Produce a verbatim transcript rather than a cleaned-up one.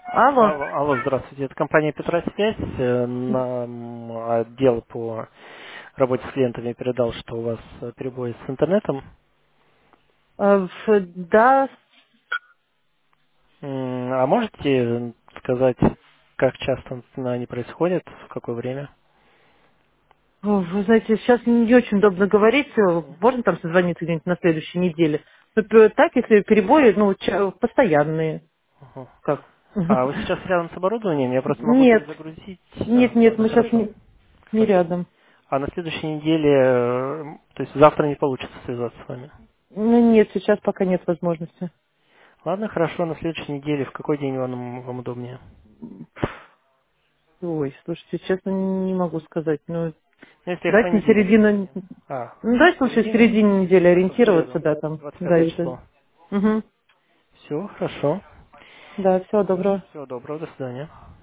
Алло. Алло, алло, здравствуйте. Это компания Петросвязь. Э, Нам отдел по работе с клиентами передал, что у вас э, перебои с интернетом. Э, ф- Да, М, А можете сказать, как часто они происходят, в какое время? вы знаете, сейчас не очень удобно говорить. Э, Можно там созвониться где-нибудь на следующей неделе? Ну, п- так, если перебои, ну, ча- постоянные. Ага. Как? А вы сейчас рядом с оборудованием? Я просто могу Нет, перезагрузить. нет, А, нет, ладно, мы сейчас хорошо. не, не Хорошо. рядом. А на следующей неделе, э, то есть завтра не получится связаться с вами? Ну, нет, сейчас пока нет возможности. Ладно, хорошо, на следующей неделе, в какой день вам, вам удобнее? Ой, слушайте, честно, не могу сказать. Ну, Ну, если в дайте на понедельник середину... позвоню. А, Ну, дайте лучше в середина? середине недели В ориентироваться, среду, да, там. двадцать Да, пятое если... число. Угу. Все, хорошо. Да, всего доброго. Всего доброго, до свидания.